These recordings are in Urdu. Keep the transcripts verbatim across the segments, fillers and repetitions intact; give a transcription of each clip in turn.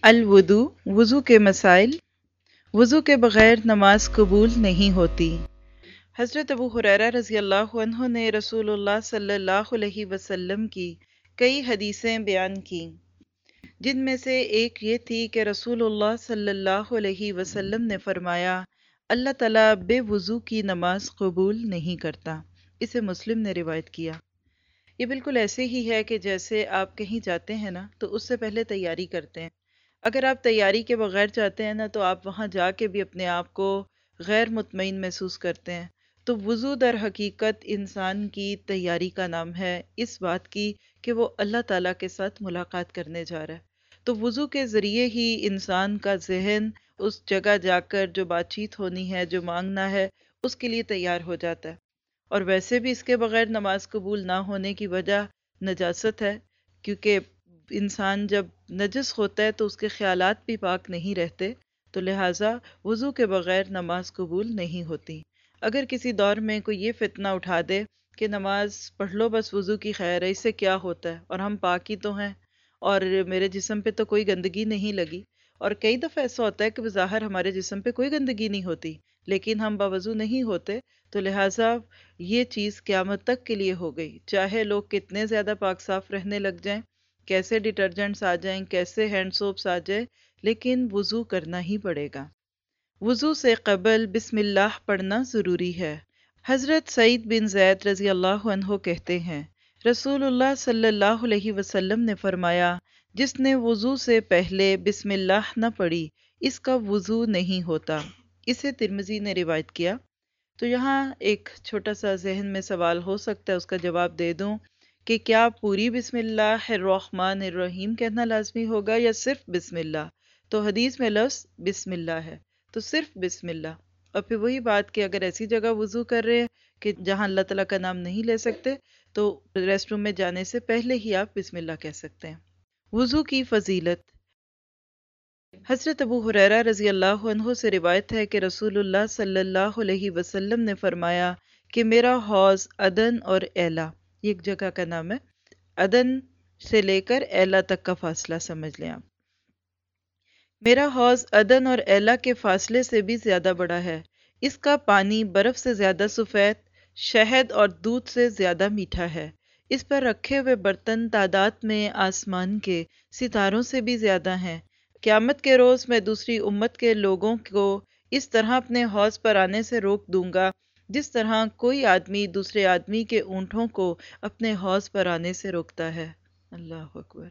الودو وضو کے مسائل۔ وضو کے بغیر نماز قبول نہیں ہوتی۔ حضرت ابو ہریرہ رضی اللہ عنہ نے رسول اللہ صلی اللہ علیہ وسلم کی کئی حدیثیں بیان کیں، جن میں سے ایک یہ تھی کہ رسول اللہ صلی اللہ علیہ وسلم نے فرمایا، اللہ تعالیٰ بے وضو کی نماز قبول نہیں کرتا۔ اسے مسلم نے روایت کیا۔ یہ بالکل ایسے ہی ہے کہ جیسے آپ کہیں جاتے ہیں نا تو اس سے پہلے تیاری کرتے ہیں۔ اگر آپ تیاری کے بغیر جاتے ہیں نا تو آپ وہاں جا کے بھی اپنے آپ کو غیر مطمئن محسوس کرتے ہیں۔ تو وضو در حقیقت انسان کی تیاری کا نام ہے، اس بات کی کہ وہ اللہ تعالیٰ کے ساتھ ملاقات کرنے جا رہا ہے۔ تو وضو کے ذریعے ہی انسان کا ذہن اس جگہ جا کر جو بات چیت ہونی ہے، جو مانگنا ہے، اس کے لیے تیار ہو جاتا ہے۔ اور ویسے بھی اس کے بغیر نماز قبول نہ ہونے کی وجہ نجاست ہے، کیونکہ انسان جب نجس ہوتا ہے تو اس کے خیالات بھی پاک نہیں رہتے، تو لہٰذا وضو کے بغیر نماز قبول نہیں ہوتی۔ اگر کسی دور میں کوئی یہ فتنہ اٹھا دے کہ نماز پڑھ لو بس وضو کی خیر ہے، اس سے کیا ہوتا ہے، اور ہم پاک ہی تو ہیں اور میرے جسم پہ تو کوئی گندگی نہیں لگی، اور کئی دفعہ ایسا ہوتا ہے کہ بظاہر ہمارے جسم پہ کوئی گندگی نہیں ہوتی لیکن ہم باوضو نہیں ہوتے، تو لہٰذا یہ چیز قیامت تک کے لیے ہو گئی، چاہے لوگ کتنے زیادہ پاک صاف رہنے لگ جائیں، کیسے ڈٹرجنٹس آ جائیں، کیسے ہینڈ سوپس آ جائیں، لیکن وضو کرنا ہی پڑے گا۔ وضو سے قبل بسم اللہ پڑھنا ضروری ہے۔ حضرت سعید بن زید رضی اللہ عنہ کہتے ہیں، رسول اللہ صلی اللہ علیہ وسلم نے فرمایا، جس نے وضو سے پہلے بسم اللہ نہ پڑھی اس کا وضو نہیں ہوتا۔ اسے ترمذی نے روایت کیا۔ تو یہاں ایک چھوٹا سا ذہن میں سوال ہو سکتا ہے، اس کا جواب دے دوں کہ کیا پوری بسم اللہ الرحمن الرحیم کہنا لازمی ہوگا یا صرف بسم اللہ؟ تو حدیث میں لفظ بسم اللہ ہے، تو صرف بسم اللہ۔ اور پھر وہی بات کہ اگر ایسی جگہ وضو کر رہے ہیں کہ جہاں اللہ تعالیٰ کا نام نہیں لے سکتے تو ریسٹ روم میں جانے سے پہلے ہی آپ بسم اللہ کہہ سکتے ہیں۔ وضو کی فضیلت۔ حضرت ابو ہریرہ رضی اللہ عنہ سے روایت ہے کہ رسول اللہ صلی اللہ علیہ وسلم نے فرمایا کہ میرا حوض عدن اور ایلا، یہ ایک جگہ کا نام ہے، عدن سے لے کر ایلا تک کا فاصلہ سمجھ لیں آپ، میرا حوض عدن اور ایلا کے فاصلے سے بھی زیادہ بڑا ہے، اس کا پانی برف سے زیادہ سفید، شہد اور دودھ سے زیادہ میٹھا ہے، اس پر رکھے ہوئے برتن تعداد میں آسمان کے ستاروں سے بھی زیادہ ہیں۔ قیامت کے روز میں دوسری امت کے لوگوں کو اس طرح اپنے حوض پر آنے سے روک دوں گا جس طرح کوئی آدمی دوسرے آدمی کے اونٹوں کو اپنے حوض پر آنے سے روکتا ہے۔ اللہ اکبر۔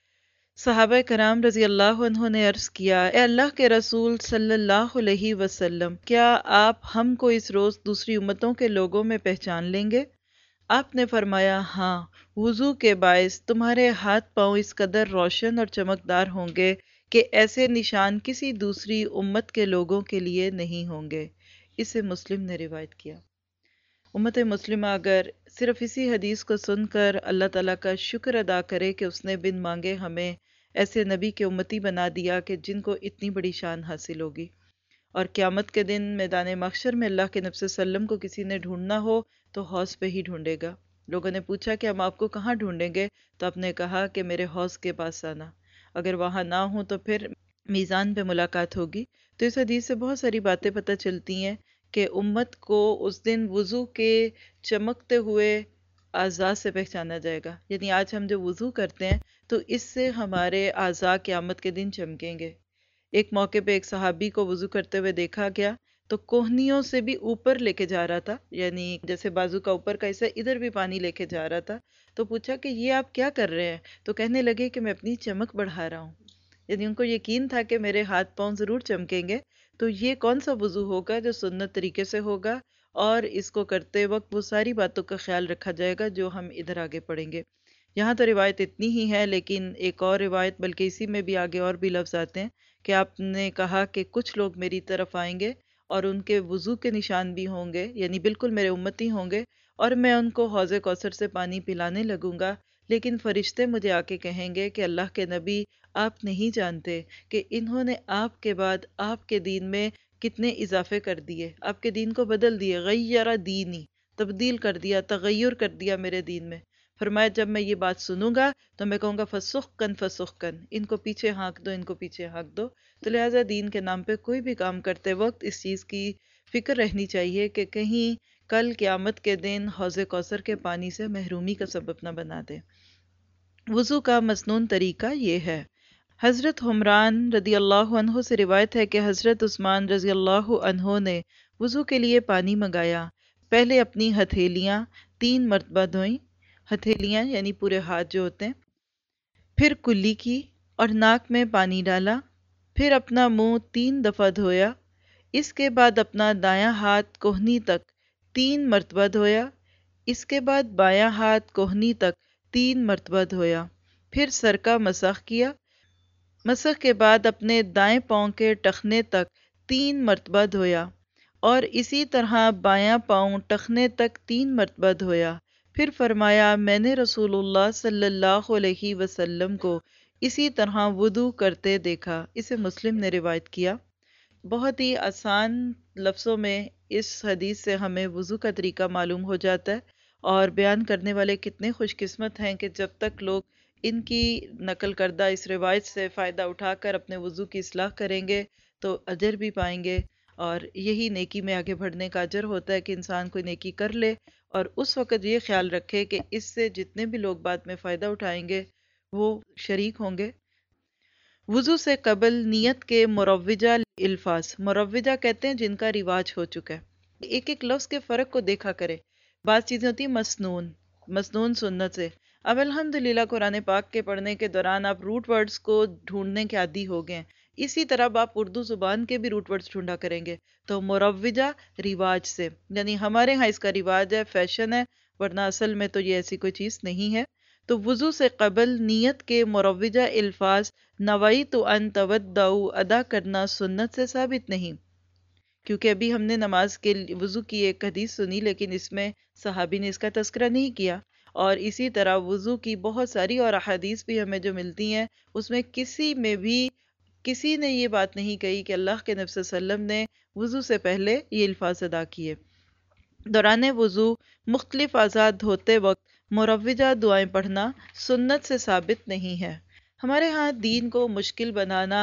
صحابہ کرام رضی اللہ عنہ نے عرض کیا، اے اللہ کے رسول صلی اللہ علیہ وسلم، کیا آپ ہم کو اس روز دوسری امتوں کے لوگوں میں پہچان لیں گے؟ آپ نے فرمایا، ہاں، وضو کے باعث تمہارے ہاتھ پاؤں اس قدر روشن اور چمکدار ہوں گے کہ ایسے نشان کسی دوسری امت کے لوگوں کے لیے نہیں ہوں گے۔ اسے مسلم نے روایت کیا۔ امت مسلمہ اگر صرف اسی حدیث کو سن کر اللہ تعالیٰ کا شکر ادا کرے کہ اس نے بن مانگے ہمیں ایسے نبی کے امتی بنا دیا کہ جن کو اتنی بڑی شان حاصل ہوگی، اور قیامت کے دن میدان محشر میں اللہ کے نبی صلی اللہ علیہ وسلم کو کسی نے ڈھونڈنا ہو تو حوض پہ ہی ڈھونڈے گا۔ لوگوں نے پوچھا کہ ہم آپ کو کہاں ڈھونڈیں گے؟ تو آپ نے کہا کہ میرے حوض کے پاس آنا، اگر وہاں نہ ہوں تو پھر میزان پہ ملاقات ہوگی۔ تو اس حدیث سے بہت ساری باتیں پتہ چلتی ہیں کہ امت کو اس دن وضو کے چمکتے ہوئے اعضاء سے پہچانا جائے گا، یعنی آج ہم جو وضو کرتے ہیں تو اس سے ہمارے اعضاء قیامت کے دن چمکیں گے۔ ایک موقع پہ ایک صحابی کو وضو کرتے ہوئے دیکھا گیا تو کوہنیوں سے بھی اوپر لے کے جا رہا تھا، یعنی جیسے بازو کا اوپر کا حصہ ادھر بھی پانی لے کے جا رہا تھا۔ تو پوچھا کہ یہ آپ کیا کر رہے ہیں؟ تو کہنے لگے کہ میں اپنی چمک بڑھا رہا ہوں، یعنی ان کو یقین تھا کہ میرے ہاتھ پاؤں ضرور چمکیں گے۔ تو یہ کون سا وضو ہوگا جو سنت طریقے سے ہوگا، اور اس کو کرتے وقت وہ ساری باتوں کا خیال رکھا جائے گا جو ہم ادھر آگے پڑھیں گے۔ یہاں تو روایت اتنی ہی ہے، لیکن ایک اور روایت، بلکہ اسی میں بھی آگے اور بھی لفظ آتے ہیں کہ آپ نے کہا کہ کچھ لوگ میری طرف آئیں گے اور ان کے وضو کے نشان بھی ہوں گے، یعنی بالکل میرے امتی ہوں گے، اور میں ان کو حوض کوثر سے پانی پلانے لگوں گا، لیکن فرشتے مجھے آ کے کہیں گے کہ اللہ کے نبی، آپ نہیں جانتے کہ انہوں نے آپ کے بعد آپ کے دین میں کتنے اضافے کر دیے، آپ کے دین کو بدل دیے، غیر دینی، تبدیل کر دیا، تغیر کر دیا میرے دین میں۔ فرمایا جب میں یہ بات سنوں گا تو میں کہوں گا فسخکن فسخکن، ان کو پیچھے ہانک دو، ان کو پیچھے ہانک دو۔ تو لہٰذا دین کے نام پہ کوئی بھی کام کرتے وقت اس چیز کی فکر رہنی چاہیے کہ کہیں کل قیامت کے دن حوض کوثر کے پانی سے محرومی کا سبب نہ بنا دے۔ وضو کا مسنون طریقہ یہ ہے۔ حضرت حمران رضی اللہ عنہ سے روایت ہے کہ حضرت عثمان رضی اللہ عنہ نے وضو کے لیے پانی منگایا۔ پہلے اپنی ہتھیلیاں تین مرتبہ دھوئیں، ہتھیلیاں یعنی پورے ہاتھ جو ہوتے ہیں، پھر کلی کی اور ناک میں پانی ڈالا، پھر اپنا منہ تین دفعہ دھویا، اس کے بعد اپنا دایاں ہاتھ کوہنی تک تین مرتبہ دھویا، اس کے بعد بایاں ہاتھ کوہنی تک تین مرتبہ دھویا، پھر سر کا مسح کیا، مسح کے بعد اپنے دائیں پاؤں کے ٹخنے تک تین مرتبہ دھویا اور اسی طرح بایاں پاؤں ٹخنے تک تین مرتبہ دھویا۔ پھر فرمایا میں نے رسول اللہ صلی اللہ علیہ وسلم کو اسی طرح وضو کرتے دیکھا۔ اسے مسلم نے روایت کیا۔ بہت ہی آسان لفظوں میں اس حدیث سے ہمیں وضو کا طریقہ معلوم ہو جاتا ہے، اور بیان کرنے والے کتنے خوش قسمت ہیں کہ جب تک لوگ ان کی نقل کردہ اس روایت سے فائدہ اٹھا کر اپنے وضو کی اصلاح کریں گے تو اجر بھی پائیں گے، اور یہی نیکی میں آگے بڑھنے کا اجر ہوتا ہے کہ انسان کوئی نیکی کر لے اور اس وقت یہ خیال رکھے کہ اس سے جتنے بھی لوگ بعد میں فائدہ اٹھائیں گے وہ شریک ہوں گے۔ وضو سے قبل نیت کے مروجہ الفاظ، مروجہ کہتے ہیں جن کا رواج ہو چکا ہے۔ ایک ایک لفظ کے فرق کو دیکھا کرے۔ بعض چیزیں ہوتی ہیں مسنون، مسنون سنت سے۔ اب الحمدللہ قرآن پاک کے پڑھنے کے دوران آپ روٹ ورڈز کو ڈھونڈنے کے عادی ہو گئے ہیں، اسی طرح اب آپ اردو زبان کے بھی روٹ ورڈز ڈھونڈا کریں گے تو مروجہ رواج سے، یعنی ہمارے ہاں اس کا رواج ہے، فیشن ہے، ورنہ اصل میں تو یہ ایسی کوئی چیز نہیں ہے۔ تو وضو سے قبل نیت کے مروجہ الفاظ نویت ان تودعوا ادا کرنا سنت سے ثابت نہیں، کیونکہ ابھی ہم نے نماز کے وضو کی ایک حدیث سنی لیکن اس میں صحابی نے اس کا تذکرہ نہیں کیا، اور اسی طرح وضو کی بہت ساری اور احادیث بھی ہمیں جو ملتی ہیں اس میں کسی میں بھی کسی نے یہ بات نہیں کہی کہ اللہ کے نبی صلی اللہ علیہ وسلم نے وضو سے پہلے یہ الفاظ ادا کیے۔ دوران وضو مختلف اعضاء دھوتے وقت مروجہ دعائیں پڑھنا سنت سے ثابت نہیں ہے۔ ہمارے ہاں دین کو مشکل بنانا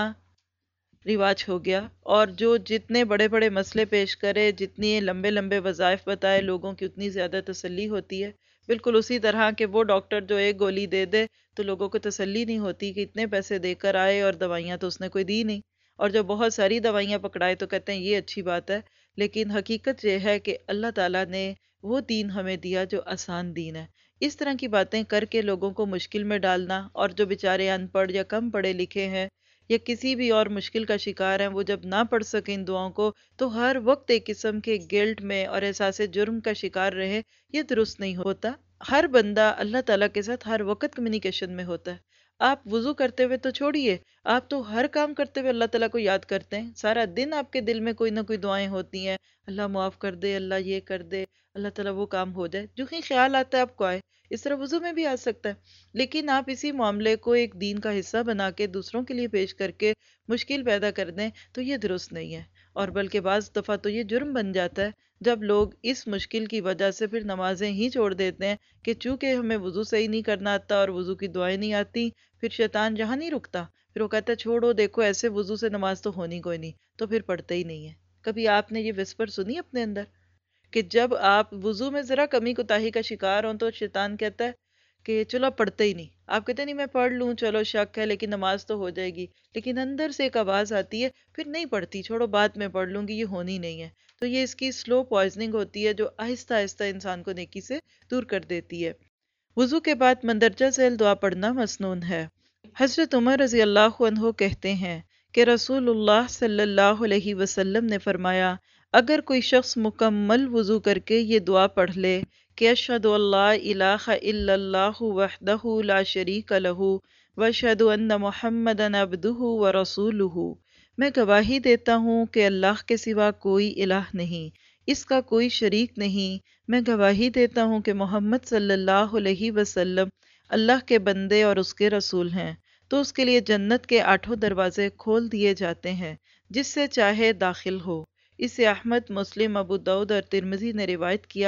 رواج ہو گیا، اور جو جتنے بڑے بڑے مسئلے پیش کرے، جتنی لمبے لمبے وظائف بتائے، لوگوں کی اتنی زیادہ تسلی ہوتی ہے۔ بالکل اسی طرح کہ وہ ڈاکٹر جو ایک گولی دے دے تو لوگوں کو تسلی نہیں ہوتی کہ اتنے پیسے دے کر آئے اور دوائیاں تو اس نے کوئی دی نہیں، اور جو بہت ساری دوائیاں پکڑائے تو کہتے ہیں یہ اچھی بات ہے۔ لیکن حقیقت یہ ہے کہ اللہ تعالیٰ نے وہ دین ہمیں دیا جو آسان دین ہے۔ اس طرح کی باتیں کر کے لوگوں کو مشکل میں ڈالنا، اور جو بیچارے ان پڑھ یا کم پڑھے لکھے ہیں یا کسی بھی اور مشکل کا شکار ہیں، وہ جب نہ پڑھ سکیں ان دعاؤں کو تو ہر وقت ایک قسم کے گلٹ میں اور احساس جرم کا شکار رہے، یہ درست نہیں ہوتا۔ ہر بندہ اللہ تعالیٰ کے ساتھ ہر وقت کمیونیکیشن میں ہوتا ہے۔ آپ وضو کرتے ہوئے تو چھوڑیے، آپ تو ہر کام کرتے ہوئے اللہ تعالیٰ کو یاد کرتے ہیں۔ سارا دن آپ کے دل میں کوئی نہ کوئی دعائیں ہوتی ہیں، اللہ معاف کر دے، اللہ یہ کر دے، اللہ تعالیٰ وہ کام ہو جائے، جو ہی خیال آتا ہے آپ کو آئے۔ اس طرح وضو میں بھی آ سکتا ہے، لیکن آپ اسی معاملے کو ایک دین کا حصہ بنا کے دوسروں کے لیے پیش کر کے مشکل پیدا کر دیں تو یہ درست نہیں ہے، اور بلکہ بعض دفعہ تو یہ جرم بن جاتا ہے جب لوگ اس مشکل کی وجہ سے پھر نمازیں ہی چھوڑ دیتے ہیں کہ چونکہ ہمیں وضو صحیح نہیں کرنا آتا اور وضو کی دعائیں نہیں آتی، پھر شیطان جہاں نہیں رکتا، پھر وہ کہتا ہے چھوڑو، دیکھو ایسے وضو سے نماز تو ہونی کوئی نہیں، تو پھر پڑھتے ہی نہیں ہے۔ کبھی آپ نے یہ وسپر سنی اپنے اندر کہ جب آپ وضو میں ذرا کمی کوتاہی کا شکار ہوں تو شیطان کہتا ہے کہ چلو پڑھتے ہی نہیں؟ آپ کہتے ہیں نہیں میں پڑھ لوں، چلو شک ہے لیکن نماز تو ہو جائے گی، لیکن اندر سے ایک آواز آتی ہے پھر نہیں پڑھتی، چھوڑو بعد میں پڑھ لوں گی، یہ ہونی نہیں ہے۔ تو یہ اس کی سلو پوائزننگ ہوتی ہے جو آہستہ آہستہ انسان کو نیکی سے دور کر دیتی ہے۔ وضو کے بعد مندرجہ ذیل دعا پڑھنا مسنون ہے۔ حضرت عمر رضی اللہ عنہ کہتے ہیں کہ رسول اللہ صلی اللہ علیہ وسلم نے فرمایا اگر کوئی شخص مکمل وضو کر کے یہ دعا پڑھ لے کہ اشہد ان لا الہ الا اللہ وحدہ لا شریک لہ واشہد ان محمدا عبدہ ورسولہ، میں گواہی دیتا ہوں کہ اللہ کے سوا کوئی الہ نہیں، اس کا کوئی شریک نہیں، میں گواہی دیتا ہوں کہ محمد صلی اللہ علیہ وسلم اللہ کے بندے اور اس کے رسول ہیں، تو اس کے لیے جنت کے آٹھوں دروازے کھول دیے جاتے ہیں، جس سے چاہے داخل ہو۔ اسے احمد، مسلم، ابو داؤد اور ترمذی نے روایت کیا،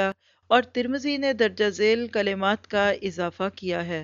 اور ترمذی نے درجہ ذیل کلمات کا اضافہ کیا ہے: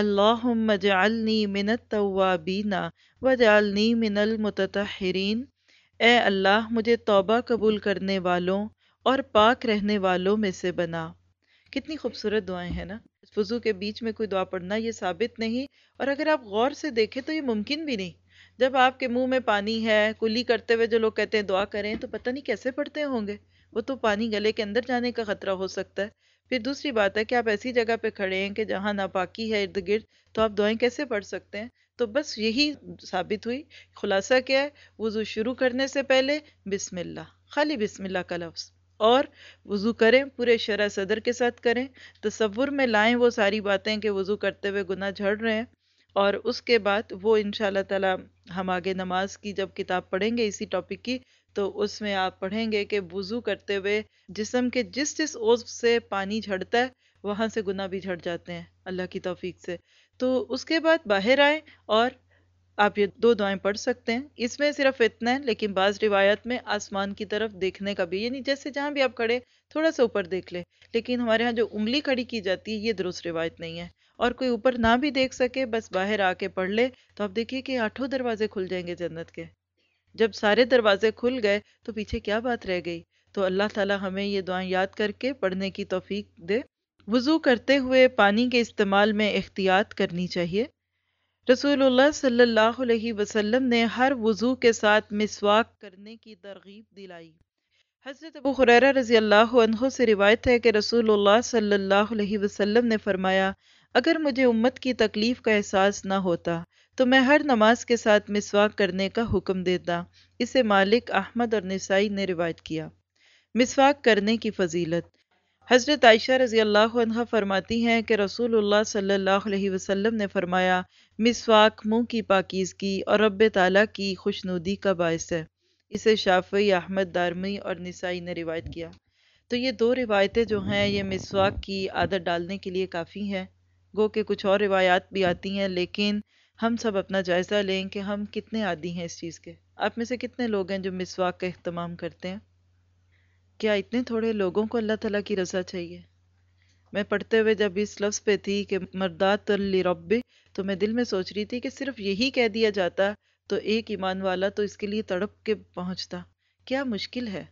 اللہم اجعلنی من التوابین واجعلنی من المتطہرین۔ اے اللہ مجھے توبہ قبول کرنے والوں اور پاک رہنے والوں میں سے بنا۔ کتنی خوبصورت دعائیں ہیں نا۔ وضو کے بیچ میں کوئی دعا پڑھنا یہ ثابت نہیں، اور اگر آپ غور سے دیکھیں تو یہ ممکن بھی نہیں۔ جب آپ کے منہ میں پانی ہے، کلی کرتے ہوئے جو لوگ کہتے ہیں دعا کریں، تو پتہ نہیں کیسے پڑھتے ہوں گے، وہ تو پانی گلے کے اندر جانے کا خطرہ ہو سکتا ہے۔ پھر دوسری بات ہے کہ آپ ایسی جگہ پہ کھڑے ہیں کہ جہاں ناپاکی ہے ارد گرد، تو آپ دعائیں کیسے پڑھ سکتے ہیں؟ تو بس یہی ثابت ہوئی۔ خلاصہ کیا ہے؟ وضو شروع کرنے سے پہلے بسم اللہ، خالی بسم اللہ کا لفظ، اور وضو کریں پورے شرح صدر کے ساتھ کریں، تصور میں لائیں وہ ساری باتیں کہ وضو کرتے ہوئے گناہ جھڑ رہے ہیں، اور اس کے بعد وہ انشاءاللہ تعالی ہم آگے نماز کی جب کتاب پڑھیں گے اسی ٹاپک کی، تو اس میں آپ پڑھیں گے کہ وضو کرتے ہوئے جسم کے جس جس عضو سے پانی جھڑتا ہے وہاں سے گناہ بھی جھڑ جاتے ہیں اللہ کی توفیق سے۔ تو اس کے بعد باہر آئیں اور آپ یہ دو دعائیں پڑھ سکتے ہیں۔ اس میں صرف اتنا ہے، لیکن بعض روایت میں آسمان کی طرف دیکھنے کا بھی، یعنی جیسے جہاں بھی آپ کھڑے تھوڑا سا اوپر دیکھ لیں، لیکن ہمارے ہاں جو انگلی کھڑی کی جاتی ہے یہ درست روایت نہیں ہے۔ اور کوئی اوپر نہ بھی دیکھ سکے، بس باہر آ کے پڑھ لے، تو آپ دیکھیے کہ آٹھوں دروازے کھل جائیں گے جنت کے۔ جب سارے دروازے کھل گئے تو پیچھے کیا بات رہ گئی؟ تو اللہ تعالی ہمیں یہ دعائیں یاد کر کے پڑھنے کی توفیق دے۔ وضو کرتے ہوئے پانی کے استعمال میں احتیاط کرنی چاہیے۔ رسول اللہ صلی اللہ علیہ وسلم نے ہر وضو کے ساتھ مسواک کرنے کی ترغیب دلائی۔ حضرت ابو ہریرہ رضی اللہ عنہ سے روایت ہے کہ رسول اللہ صلی اللہ علیہ وسلم نے فرمایا: اگر مجھے امت کی تکلیف کا احساس نہ ہوتا تو میں ہر نماز کے ساتھ مسواک کرنے کا حکم دیتا۔ اسے مالک، احمد اور نسائی نے روایت کیا۔ مسواک کرنے کی فضیلت۔ حضرت عائشہ رضی اللہ عنہ فرماتی ہیں کہ رسول اللہ صلی اللہ علیہ وسلم نے فرمایا: مسواک منہ کی پاکیزگی اور رب تعالیٰ کی خوشنودی کا باعث ہے۔ اسے شافعی، احمد، دارمی اور نسائی نے روایت کیا۔ تو یہ دو روایتیں جو ہیں یہ مسواک کی عادت ڈالنے کے لیے کافی ہیں۔ گو کہ کچھ اور روایات بھی آتی ہیں، لیکن ہم سب اپنا جائزہ لیں کہ ہم کتنے عادی ہیں اس چیز کے۔ آپ میں سے کتنے لوگ ہیں جو مسواک کا اہتمام کرتے ہیں؟ کیا اتنے تھوڑے لوگوں کو اللہ تعالیٰ کی رضا چاہیے؟ میں پڑھتے ہوئے جب اس لفظ پہ تھی کہ مردات لرب، تو میں دل میں سوچ رہی تھی کہ صرف یہی کہہ دیا جاتا تو ایک ایمان والا تو اس کے لیے تڑپ کے پہنچتا۔ کیا مشکل ہے۔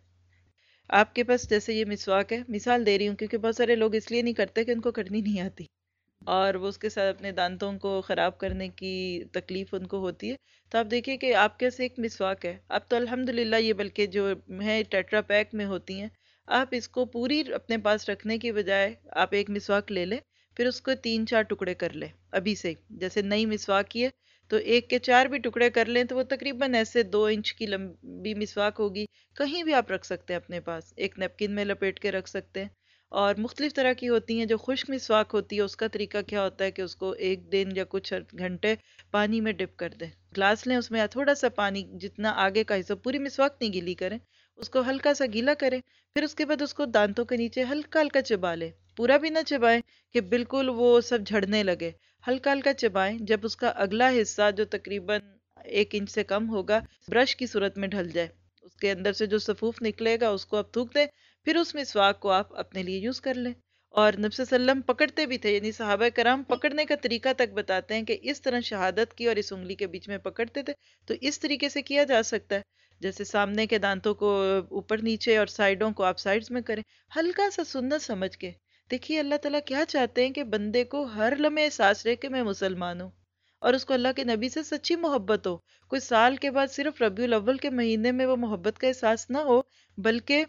آپ کے پاس جیسے یہ مسواک ہے، مثال دے رہی ہوں کیونکہ بہت سارے لوگ اس لیے نہیں کرتے کہ ان کو کرنی نہیں آتی، اور وہ اس کے ساتھ اپنے دانتوں کو خراب کرنے کی تکلیف ان کو ہوتی ہے۔ تو آپ دیکھیے کہ آپ کے سے ایک مسواک ہے، اب تو الحمدللہ یہ بلکہ جو ہے ٹیٹرا پیک میں ہوتی ہیں، آپ اس کو پوری اپنے پاس رکھنے کی بجائے آپ ایک مسواک لے لیں، پھر اس کو تین چار ٹکڑے کر لیں ابھی سے، جیسے نئی مسواک کی ہے تو ایک کے چار بھی ٹکڑے کر لیں تو وہ تقریباً ایسے دو انچ کی لمبی مسواک ہوگی۔ کہیں بھی آپ رکھ سکتے ہیں اپنے پاس، ایک نیپکن میں لپیٹ کے رکھ سکتے ہیں۔ اور مختلف طرح کی ہوتی ہیں، جو خشک مسواک ہوتی ہے اس کا طریقہ کیا ہوتا ہے کہ اس کو ایک دن یا کچھ گھنٹے پانی میں ڈپ کر دیں، گلاس لیں، اس میں تھوڑا سا پانی، جتنا آگے کا حصہ، پوری مسواک نہیں گیلی کریں، اس کو ہلکا سا گیلا کریں، پھر اس کے بعد اس کو دانتوں کے نیچے ہلکا ہلکا چبا لیں، پورا بھی نہ چبائیں کہ بالکل وہ سب جھڑنے لگے، ہلکا ہلکا چبائیں۔ جب اس کا اگلا حصہ جو تقریباً ایک انچ سے کم ہوگا برش کی صورت میں ڈھل جائے، اس کے اندر سے جو صفوف نکلے گا اس کو آپ تھوک دیں، پھر اس مسواک کو آپ اپنے لیے یوز کر لیں۔ اور نبی صلی اللہ علیہ وسلم پکڑتے بھی تھے، یعنی صحابہ کرام پکڑنے کا طریقہ تک بتاتے ہیں کہ اس طرح شہادت کی اور اس انگلی کے بیچ میں پکڑتے تھے، تو اس طریقے سے کیا جا سکتا ہے، جیسے سامنے کے دانتوں کو اوپر نیچے اور سائیڈوں کو آپ سائیڈز میں کریں، ہلکا سا سنت سمجھ کے۔ دیکھیے اللہ تعالیٰ کیا چاہتے ہیں کہ بندے کو ہر لمحے احساس رہے کہ میں مسلمان ہوں، اور اس کو اللہ کے نبی سے سچی محبت ہو۔ کوئی سال کے بعد صرف ربیع الاول کے مہینے میں وہ محبت کا احساس نہ ہو، بلکہ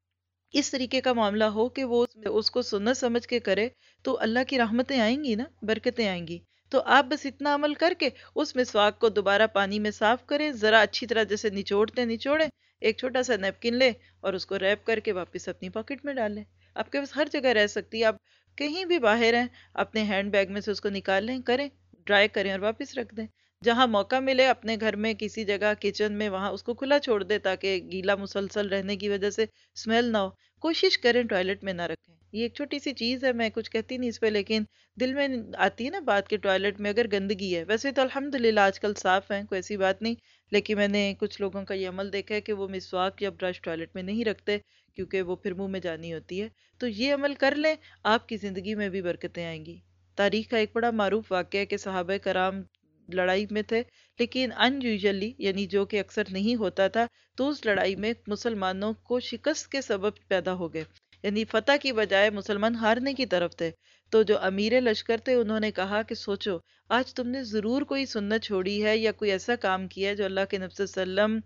اس طریقے کا معاملہ ہو کہ وہ اس کو سنت سمجھ کے کرے، تو اللہ کی رحمتیں آئیں گی نا، برکتیں آئیں گی۔ تو آپ بس اتنا عمل کر کے اس مسواک کو دوبارہ پانی میں صاف کریں، ذرا اچھی طرح جیسے نچوڑتے نچوڑیں، ایک چھوٹا سا نیپکن لیں اور اس کو ریپ کر کے واپس اپنی پاکٹ میں ڈال لیں۔ آپ کے پاس ہر جگہ رہ سکتی ہے، آپ کہیں بھی باہر ہیں اپنے ہینڈ بیگ میں سے اس کو نکال لیں، کریں، ڈرائی کریں اور واپس رکھ دیں۔ جہاں موقع ملے اپنے گھر میں کسی جگہ کچن میں وہاں اس کو کھلا چھوڑ دے تاکہ گیلا مسلسل رہنے کی وجہ سے اسمیل نہ ہو۔ کوشش کریں ٹوائلٹ میں نہ رکھیں، یہ ایک چھوٹی سی چیز ہے، میں کچھ کہتی نہیں اس پہ، لیکن دل میں آتی ہے نا بات کہ ٹوائلٹ میں اگر گندگی ہے، ویسے تو الحمدللہ آج کل صاف ہیں، کوئی ایسی بات نہیں، لیکن میں نے کچھ لوگوں کا یہ عمل دیکھا ہے کہ وہ مسواک یا برش ٹوائلٹ میں نہیں رکھتے کیونکہ وہ پھر منہ میں جانی ہوتی ہے. تو یہ عمل کر لیں، آپ کی زندگی میں بھی برکتیں آئیں گی. تاریخ کا ایک بڑا معروف واقعہ ہے کہ صحابہ کرام لڑائی میں تھے، لیکن ان یوزلی یعنی جو کہ اکثر نہیں ہوتا تھا، تو اس لڑائی میں مسلمانوں کو شکست کے سبب پیدا ہو گئے، یعنی فتح کی بجائے مسلمان ہارنے کی طرف تھے. تو جو امیر لشکر تھے انہوں نے کہا کہ سوچو، آج تم نے ضرور کوئی سنت چھوڑی ہے یا کوئی ایسا کام کیا ہے جو اللہ کے نبی صلی اللہ علیہ وسلم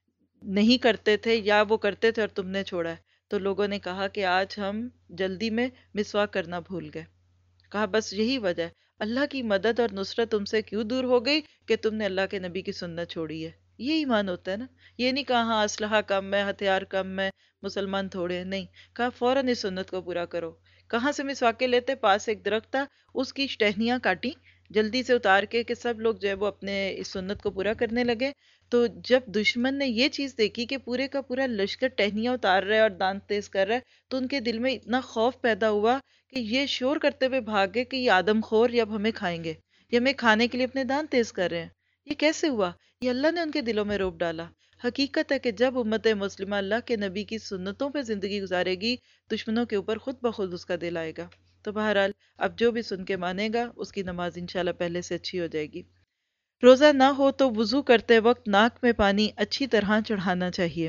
نہیں کرتے تھے یا وہ کرتے تھے اور تم نے چھوڑا ہے. تو لوگوں نے کہا کہ آج ہم جلدی میں مسواک کرنا بھول گئے. کہا بس یہی وجہ ہے، اللہ کی مدد اور نصرت تم سے کیوں دور ہو گئی کہ تم نے اللہ کے نبی کی سنت چھوڑی ہے. یہ ایمان ہوتا ہے نا. یہ نہیں کہا ہاں اسلحہ کم ہے، ہتھیار کم ہے، مسلمان تھوڑے ہیں، نہیں کہا فوراً اس سنت کو پورا کرو. کہاں سے مسواکیں لیتے؟ پاس ایک درخت تھا، اس کی ٹہنیاں کاٹی جلدی سے اتار کے کہ سب لوگ جو ہے وہ اپنے اس سنت کو پورا کرنے لگے. تو جب دشمن نے یہ چیز دیکھی کہ پورے کا پورا لشکر ٹہنیاں اتار رہا ہے اور دانت تیز کر رہا ہے، تو ان کے دل میں اتنا خوف پیدا ہوا کہ یہ شور کرتے ہوئے بھاگے کہ یہ آدم خور یہ اب ہمیں کھائیں گے، یہ ہمیں کھانے کے لیے اپنے دانت تیز کر رہے ہیں. یہ کیسے ہوا؟ یہ اللہ نے ان کے دلوں میں روب ڈالا. حقیقت ہے کہ جب امت مسلمہ اللہ کے نبی کی سنتوں پہ زندگی گزارے گی، دشمنوں کے اوپر خود بخود اس کا دل آئے گا. تو بہرحال اب جو بھی سن کے مانے گا اس کی نماز انشاءاللہ پہلے سے اچھی ہو جائے گی. روزہ نہ ہو تو وضو کرتے وقت ناک میں پانی اچھی طرح چڑھانا چاہیے.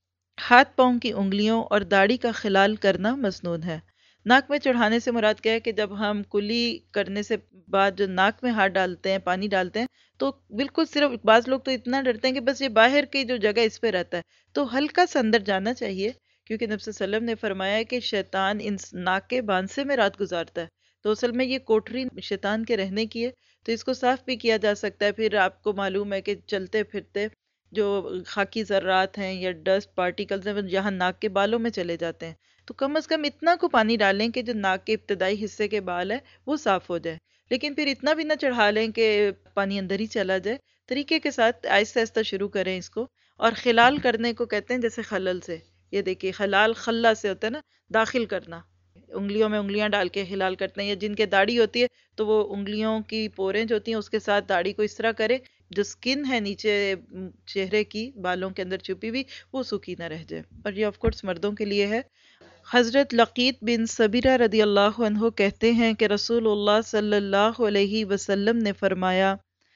ہاتھ پاؤں کی انگلیوں اور داڑھی کا خلال کرنا مسنون ہے. ناک میں چڑھانے سے مراد کیا ہے کہ جب ہم کلی کرنے سے بعد جو ناک میں ہاتھ ڈالتے ہیں، پانی ڈالتے ہیں، تو بالکل صرف بعض لوگ تو اتنا ڈرتے ہیں کہ بس یہ باہر کی جو جگہ اس پہ رہتا ہے، تو ہلکا سا اندر جانا چاہیے، کیونکہ نبی صلی اللہ علیہ وسلم نے فرمایا ہے کہ شیطان ان ناک کے باندھ میں رات گزارتا ہے. تو اصل میں یہ کوٹری شیطان کے رہنے کی ہے، تو اس کو صاف بھی کیا جا سکتا ہے. پھر آپ کو معلوم ہے کہ چلتے پھرتے جو خاکی ذرات ہیں یا ڈسٹ پارٹیکلز ہیں وہ یہاں ناک کے بالوں میں چلے جاتے ہیں، تو کم از کم اتنا کو پانی ڈالیں کہ جو ناک کے ابتدائی حصے کے بال ہے وہ صاف ہو جائے. لیکن پھر اتنا بھی نہ چڑھا لیں کہ پانی اندر ہی چلا جائے. طریقے کے ساتھ آہستہ آہستہ شروع کریں اس کو. اور خلال کرنے کو کہتے ہیں جیسے خلل سے، یہ دیکھیے خلال خلا سے ہوتا ہے نا، داخل کرنا، انگلیوں میں انگلیاں ڈال کے خلال کرتے ہیں. یا جن کے داڑھی ہوتی ہے تو وہ انگلیوں کی پوریں جو ہوتی ہیں اس کے ساتھ داڑھی کو اس طرح کرے جو سکن ہے نیچے چہرے کی بالوں کے اندر چھپی ہوئی وہ سوکھی نہ رہ جائے. اور یہ آف کورس مردوں کے لیے ہے. حضرت لقیط بن صبیرہ رضی اللہ عنہ کہتے ہیں کہ رسول اللہ صلی اللہ علیہ وسلم نے فرمایا،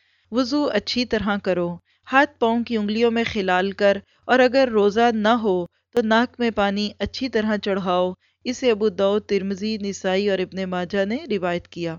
وضو اچھی طرح کرو، ہاتھ پاؤں کی انگلیوں میں خلال کر، اور اگر روزہ نہ ہو تو ناک میں پانی اچھی طرح چڑھاؤ. اسے ابو داؤد، ترمذی، نسائی اور ابن ماجہ نے روایت کیا.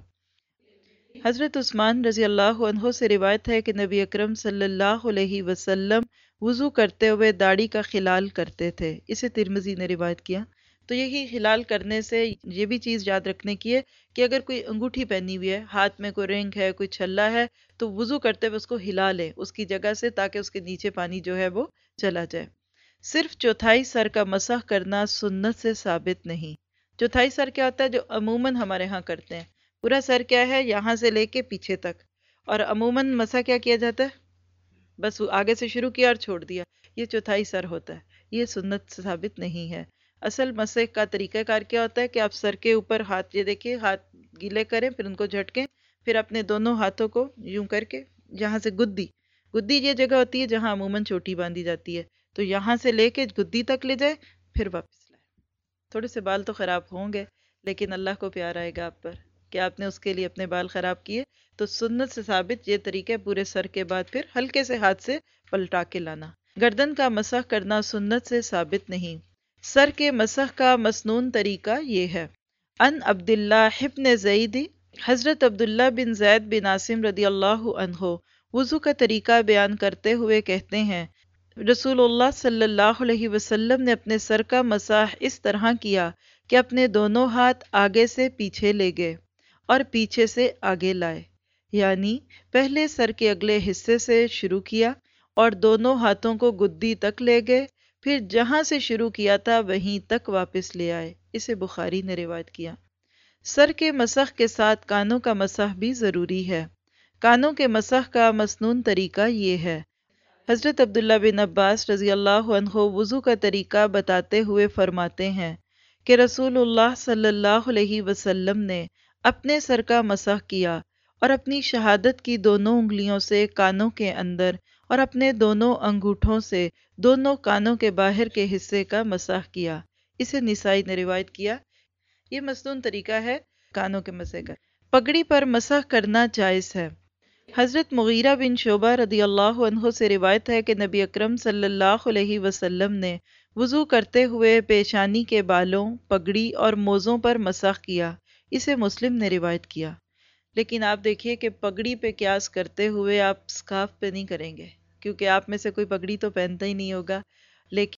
حضرت عثمان رضی اللہ عنہ سے روایت ہے کہ نبی اکرم صلی اللہ علیہ وسلم وضو کرتے ہوئے داڑھی کا خلال کرتے تھے. اسے ترمذی نے روایت کیا. تو یہی خلال کرنے سے یہ بھی چیز یاد رکھنے کی ہے کہ اگر کوئی انگوٹھی پہنی ہوئی ہے، ہاتھ میں کوئی رنگ ہے، کوئی چھلا ہے، تو وضو کرتے ہوئے اس کو ہلا لے اس کی جگہ سے تاکہ اس کے نیچے پانی جو ہے وہ چلا جائے. صرف چوتھائی سر کا مسح کرنا سنت سے ثابت نہیں. چوتھائی سر کیا ہوتا ہے؟ جو عموماً ہمارے ہاں کرتے ہیں. پورا سر کیا ہے؟ یہاں سے لے کے پیچھے تک. اور عموماً مسح کیا کیا جاتا ہے؟ بس آگے سے شروع کیا اور چھوڑ دیا. یہ چوتھائی سر ہوتا ہے. یہ سنت سے ثابت نہیں ہے. اصل مسح کا طریقہ کار کیا ہوتا ہے کہ آپ سر کے اوپر ہاتھ، یہ دیکھیے ہاتھ گیلے کریں، پھر ان کو جھٹکیں، پھر اپنے دونوں ہاتھوں کو یوں کر کے جہاں سے گدی گدی یہ جگہ ہوتی ہے جہاں عموماً چوٹی باندھی جاتی ہے، تو یہاں سے لے کے گدی تک لے جائے، پھر واپس لائے. تھوڑے سے بال تو خراب ہوں گے لیکن اللہ کو پیار آئے گا آپ پر کہ آپ نے اس کے لیے اپنے بال خراب کیے. تو سنت سے ثابت یہ طریقہ ہے پورے سر کے بعد پھر ہلکے سے ہاتھ سے پلٹا کے لانا. گردن کا مسح کرنا سنت سے ثابت نہیں. سر کے مسح کا مسنون طریقہ یہ ہے. ان عبداللہ ابن زید، حضرت عبداللہ بن زید بن عاصم رضی اللہ عنہ وضو کا طریقہ بیان کرتے ہوئے کہتے ہیں، رسول اللہ صلی اللہ علیہ وسلم نے اپنے سر کا مسح اس طرح کیا کہ اپنے دونوں ہاتھ آگے سے پیچھے لے گئے اور پیچھے سے آگے لائے، یعنی پہلے سر کے اگلے حصے سے شروع کیا اور دونوں ہاتھوں کو گدی تک لے گئے، پھر جہاں سے شروع کیا تھا وہیں تک واپس لے آئے. اسے بخاری نے روایت کیا. سر کے مسح کے ساتھ کانوں کا مسح بھی ضروری ہے. کانوں کے مسح کا مسنون طریقہ یہ ہے. حضرت عبداللہ بن عباس رضی اللہ عنہ وضو کا طریقہ بتاتے ہوئے فرماتے ہیں کہ رسول اللہ صلی اللہ علیہ وسلم نے اپنے سر کا مسح کیا اور اپنی شہادت کی دونوں انگلیوں سے کانوں کے اندر اور اپنے دونوں انگوٹھوں سے دونوں کانوں کے باہر کے حصے کا مسح کیا۔ اسے نسائی نے روایت کیا۔ یہ مسنون طریقہ ہے کانوں کے مسح کا۔ پگڑی پر مسح کرنا جائز ہے۔ حضرت مغیرہ بن شعبہ رضی اللہ عنہ سے روایت ہے کہ نبی اکرم صلی اللہ علیہ وسلم نے وضو کرتے ہوئے پیشانی کے بالوں، پگڑی اور موزوں پر مسح کیا۔ اسے مسلم نے روایت کیا۔ لیکن آپ دیکھیے کہ پگڑی پہ قیاس کرتے ہوئے آپ سکارف پہ نہیں کریں گے، کیونکہ آپ میں سے کوئی پگڑی تو پہنتا ہی نہیں ہوگا، لیکن